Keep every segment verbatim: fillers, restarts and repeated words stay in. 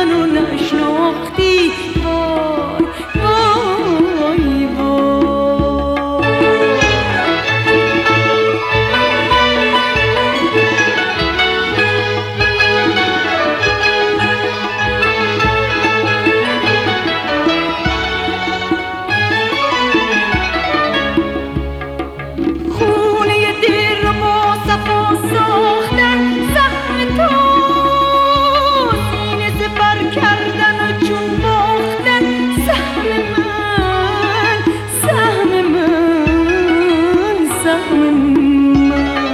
منو نشناختی. وای وای وای خونه دل رو با صفا ساختن زخم تو، سینه سپر کردن و چون باختن سهم من، سهم من، سهم من.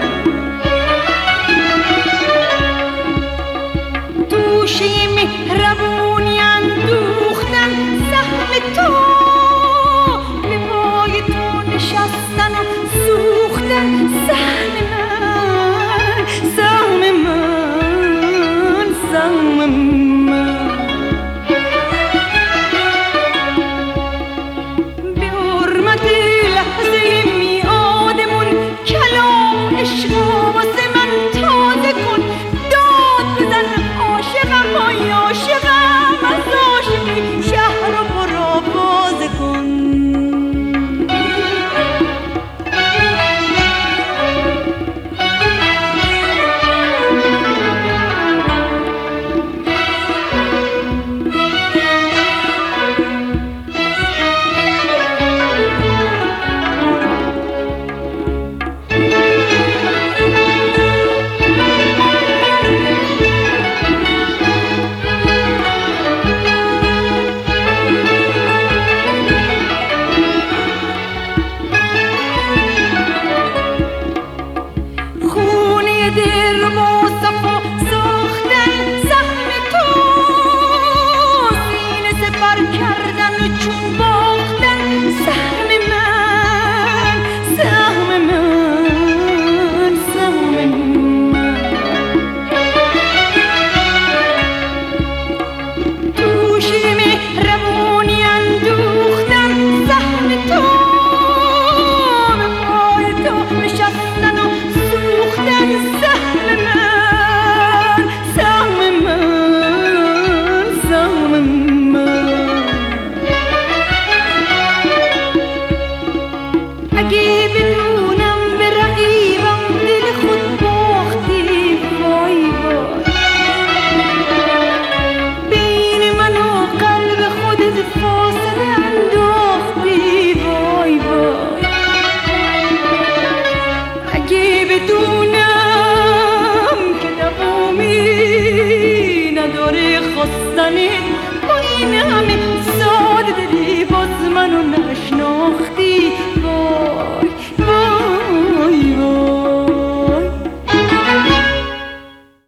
دوشه مهربونی اندوختن سهم تو، به پای تو نشستن و سوختن سهم من، سهم من، سهم من. به حرمت لحظه میعادمون کلام عشق و واسه من تازه کن. داد بزن عاشقم، های عاشقم، از عاشقی شهر رو پرآوازه کن. خونه دل رو با صفا ساختن زخم تو، سینه سپر کردن و چون باختن سهم من، سهم من، سهم من. دوشه مهربونی اندوختن سهم تو، به پای تو نشستن و سوختن سهم من، سهم من، سهم من. اگه بدونم به رقیبم دل خود باختی، وای وای بین من و قلب خودت فاصله انداختی، وای وای. اگه بدونم که دوامی نداره خواستنه، با این همه ساده دلی باز منو نشناختی.